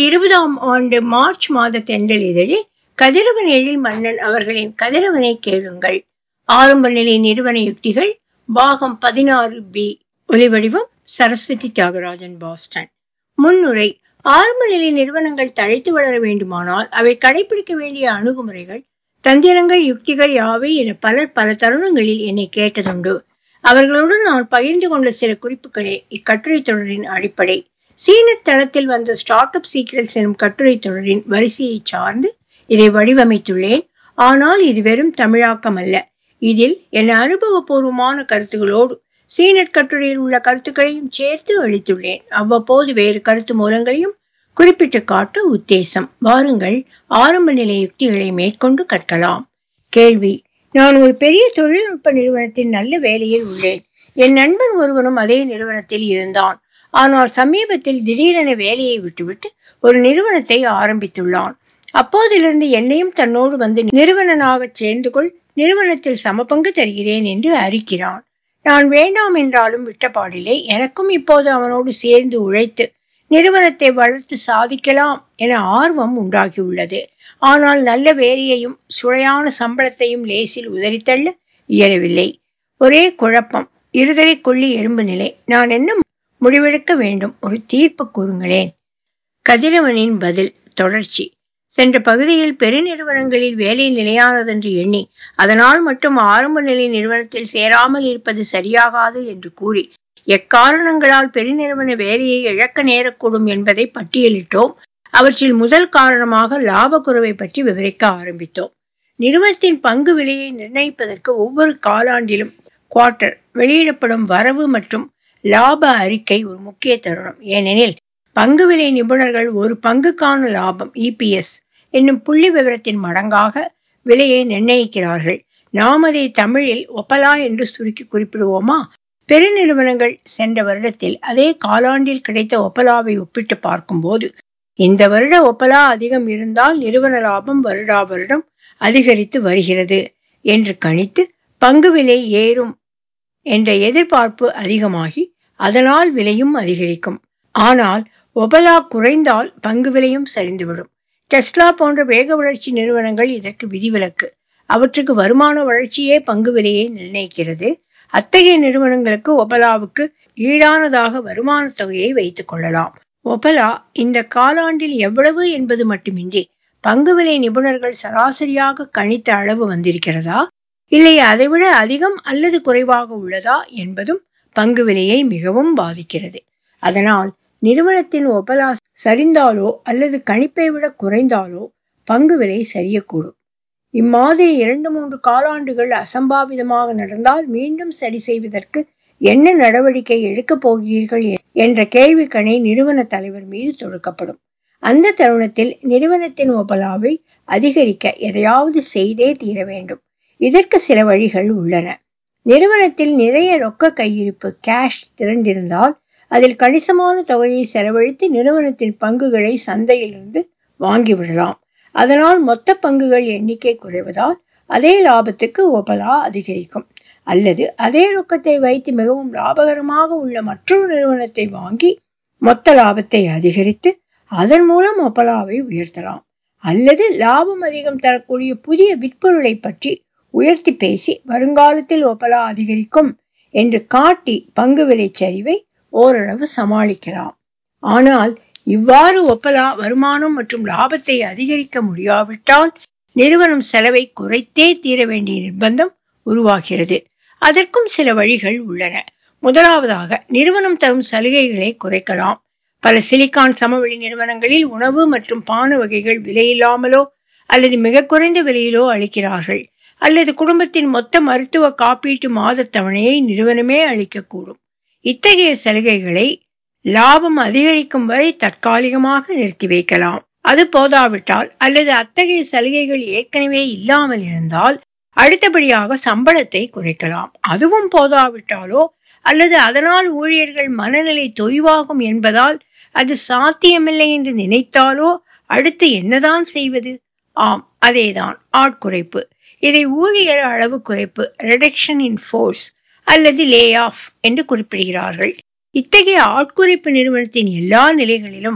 2020ஆம் ஆண்டு மார்ச் மாத தென்றல் இதழில் கதிரவன் எழில் மன்னன் அவர்களின் கதிரவனை கேளுங்கள் ஆரம்ப நிலை நிறுவன யுக்திகள் பாகம் 16B. ஒலிவடிவம் சரஸ்வதி தியாகராஜன், பாஸ்டன். முன்னுரை. ஆரம்ப நிலை நிறுவனங்கள் தழைத்து வளர வேண்டுமானால் அவை கடைபிடிக்க வேண்டிய அணுகுமுறைகள், தந்திரங்கள், யுக்திகள் யாவை என பலர் பல தருணங்களில் என்னை கேட்டதுண்டு. அவர்களுடன் நான் பகிர்ந்து கொண்ட சில குறிப்புகளே இக்கட்டுரை தொடரின் அடிப்படை. சீனட் தளத்தில் வந்த ஸ்டார்ட் அப் சீக்ரெட்ஸ் எனும் கட்டுரை தொடரின் வரிசையை சார்ந்து இதை வடிவமைத்துள்ளேன். ஆனால் இது வெறும் தமிழாக்கம் அல்ல. இதில் என் அனுபவபூர்வமான கருத்துகளோடு சீனட் கட்டுரையில் உள்ள கருத்துக்களையும் சேர்த்து அளித்துள்ளேன். அவ்வப்போது வேறு கருத்து மூலங்களையும் குறிப்பிட்டு காட்ட உத்தேசம். வாருங்கள், ஆரம்ப நிலை யுக்திகளை மேற்கொண்டு கற்கலாம். கேள்வி. நான் ஒரு பெரிய தொழில்நுட்ப நிறுவனத்தின் நல்ல வேலையில் உள்ளேன். என் நண்பன் ஒருவனும் அதே நிறுவனத்தில் இருந்தான். ஆனால் சமீபத்தில் திடீரென வேலையை விட்டுவிட்டு ஒரு நிறுவனத்தை ஆரம்பித்துள்ளான். அப்போதிலிருந்து என்னையும் தன்னோடு வந்து நிறுவனனாக சேர்ந்து கொள், நிறுவனத்தில் சமபங்கு தருகிறேன் என்று அறிக்கிறான். நான் வேண்டாம் என்றாலும் விட்டபாடில்லை. எனக்கும் இப்போது அவனோடு சேர்ந்து உழைத்து நிறுவனத்தை வளர்த்து சாதிக்கலாம் என ஆர்வம் உண்டாகியுள்ளது. ஆனால் நல்ல வேலையையும் சுவையான சம்பளத்தையும் லேசில் உதறித்தள்ள இயலவில்லை. ஒரே குழப்பம், இருதலை கொள்ளி எறும்பு நிலை. நான் என்ன முடிவெடுக்க வேண்டும்? ஒரு தீர்ப்பு கூறுங்களேன். கதிரவனின் பதில் தொடர்ச்சி. சென்ற பகுதியில் பெருநிறுவனங்களில் வேலை நிலையானதென்று எண்ணி அதனால் மட்டும் ஆரம்ப நிலை நிறுவனத்தில் சேராமல் இருப்பது சரியாகாது என்று கூறி எக்காரணங்களால் பெருநிறுவன வேலையை இழக்க நேரக்கூடும் என்பதை பட்டியலிட்டோம். அவற்றில் முதல் காரணமாக லாப குறைவை பற்றி விவரிக்க ஆரம்பித்தோம். நிறுவனத்தின் பங்கு விலையை நிர்ணயிப்பதற்கு ஒவ்வொரு காலாண்டிலும் குவார்ட்டர் வெளியிடப்படும் வரவு மற்றும் லாப அறிக்கை ஒரு முக்கிய தருணம். ஏனெனில் பங்கு விலை நிபுணர்கள் ஒரு பங்குக்கான லாபம் EPS என்னும் புள்ளி விவரத்தின் மடங்காக விலையை நிர்ணயிக்கிறார்கள். நாம் அதை தமிழில் ஒப்பலா என்று சுருக்கி குறிப்பிடுவோமா? பெருநிறுவனங்கள் சென்ற வருடத்தில் அதே காலாண்டில் கிடைத்த ஒப்பலாவை ஒப்பிட்டு பார்க்கும்போது இந்த வருட ஒப்பலா அதிகம் இருந்தால் நிறுவன லாபம் வருடா வருடம் அதிகரித்து வருகிறது என்று கணித்து பங்கு விலை ஏறும் என்ற எதிர்பார்ப்பு அதிகமாகி அதனால் விலையும் அதிகரிக்கும். ஆனால் ஒபலா குறைந்தால் பங்கு விலையும் சரிந்துவிடும். டெஸ்லா போன்ற வேக வளர்ச்சி நிறுவனங்கள் இதற்கு விதிவிலக்கு. அவற்றுக்கு வருமான வளர்ச்சியே பங்கு விலையை நிர்ணயிக்கிறது. அத்தகைய நிறுவனங்களுக்கு ஒபலாவுக்கு ஈடானதாக வருமான தொகையை வைத்துக் கொள்ளலாம். ஒபலா இந்த காலாண்டில் எவ்வளவு என்பது மட்டுமின்றி பங்கு விலை நிபுணர்கள் சராசரியாக கணித்த அளவு வந்திருக்கிறதா, இல்லை அதைவிட அதிகம் அல்லது குறைவாக உள்ளதா என்பதும் பங்கு விலையை மிகவும் பாதிக்கிறது. அதனால் நிறுவனத்தின் ஒபலா சரிந்தாலோ அல்லது கணிப்பை விட குறைந்தாலோ பங்கு விலை சரியக்கூடும். இம்மாதிரி 2-3 காலாண்டுகள் அசம்பாவிதமாக நடந்தால் மீண்டும் சரி செய்வதற்கு என்ன நடவடிக்கை எடுக்கப் போகிறீர்கள் என்ற கேள்விக்கணை நிறுவன தலைவர் மீது தொடுக்கப்படும். அந்த தருணத்தில் நிறுவனத்தின் ஒபலாவை அதிகரிக்க எதையாவது செய்தே தீர வேண்டும். இதற்கு சில வழிகள் உள்ளன. நிறுவனத்தில் நிறைய ரொக்க கையிருப்பு கேஷ் திரண்டிருந்தால் அதில் கணிசமான தொகையை செலவழித்து நிறுவனத்தின் பங்குகளை சந்தையிலிருந்து வாங்கிவிடலாம். அதனால் மொத்த பங்குகள் எண்ணிக்கை குறைவதால் அதே லாபத்துக்கு ஒபலா அதிகரிக்கும். அல்லது அதே ரொக்கத்தை வைத்து மிகவும் லாபகரமாக உள்ள மற்றொரு நிறுவனத்தை வாங்கி மொத்த லாபத்தை அதிகரித்து அதன் மூலம் ஒபலாவை உயர்த்தலாம். அல்லது லாபம் அதிகம் தரக்கூடிய புதிய விற்பொருளை பற்றி உயர்த்தி பேசி வருங்காலத்தில் ஒபலா அதிகரிக்கும் என்று காட்டி பங்கு விலை சரிவை ஓரளவு சமாளிக்கலாம். ஆனால் இவ்வாறு ஒப்பலா வருமானம் மற்றும் லாபத்தை அதிகரிக்க முடியாவிட்டால் நிறுவனம் செலவை குறைத்தே தீர வேண்டிய நிர்பந்தம் உருவாகிறது. அதற்கும் சில வழிகள் உள்ளன. முதலாவதாக நிறுவனம் தரும் சலுகைகளை குறைக்கலாம். பல சிலிக்கான் சமவெளி நிறுவனங்களில் உணவு மற்றும் பான வகைகள் விலையில்லாமலோ அல்லது மிக குறைந்த விலையிலோ அளிக்கிறார்கள். அல்லது குடும்பத்தின் மொத்த மருத்துவ காப்பீட்டு மாத தவணையை நிறுவனமே அளிக்கக்கூடும். இத்தகைய சலுகைகளை லாபம் அதிகரிக்கும் வரை தற்காலிகமாக நிறுத்தி வைக்கலாம். அது போதாவிட்டால் அல்லது அத்தகைய சலுகைகள் ஏற்கனவே இல்லாமல் இருந்தால் அடுத்தபடியாக சம்பளத்தை குறைக்கலாம். அதுவும் போதாவிட்டாலோ அல்லது அதனால் ஊழியர்கள் மனநிலை தொய்வாகும் என்பதால் அது சாத்தியமில்லை என்று நினைத்தாலோ அடுத்து என்னதான் செய்வது? ஆம், அதேதான், ஆட்குறைப்பு. இதை ஊழியர் அளவு குறைப்பு, ரெடக்ஷன் இன் ஃபோர்ஸ் அல்லது லே ஆஃப் என்று குறிப்பிடுகிறார்கள். இத்தகைய ஆட்குறைப்பு நிறுவனத்தின் எல்லா நிலைகளிலும்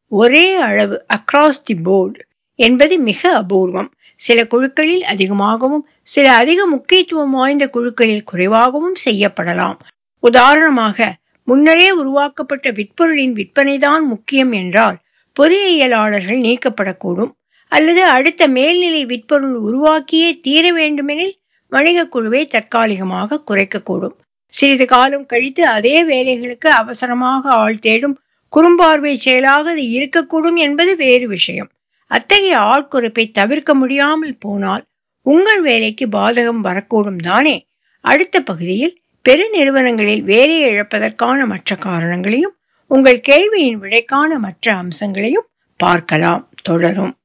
ஒரே அளவு அக்ராஸ் தி போர்டு என்பது மிக அபூர்வம். சில குழுக்களில் அதிகமாகவும் சில அதிக முக்கியத்துவம் வாய்ந்த குழுக்களில் குறைவாகவும் செய்யப்படலாம். உதாரணமாக, முன்னரே உருவாக்கப்பட்ட விற்பொருளின் விற்பனைதான் முக்கியம் என்றால் பொறியியலாளர்கள் நீக்கப்படக்கூடும். அல்லது அடுத்த மேல்நிலை விற்பொருள் உருவாக்கியே தீர வேண்டுமெனில் வணிக குழுவை தற்காலிகமாக குறைக்கக்கூடும். சிறிது காலம் கழித்து அதே வேலைகளுக்கு அவசரமாக ஆள் தேடும் குறும்பார்வை செயலாக அது இருக்கக்கூடும் என்பது வேறு விஷயம். அத்தகைய ஆட்குறைப்பை தவிர்க்க முடியாமல் போனால் உங்கள் வேலைக்கு பாதகம் வரக்கூடும் தானே. அடுத்த பகுதியில் பெருநிறுவனங்களில் வேலையை இழப்பதற்கான மற்ற காரணங்களையும் உங்கள் கேள்வியின் விடைக்கான மற்ற அம்சங்களையும் பார்க்கலாம். தொடரும்.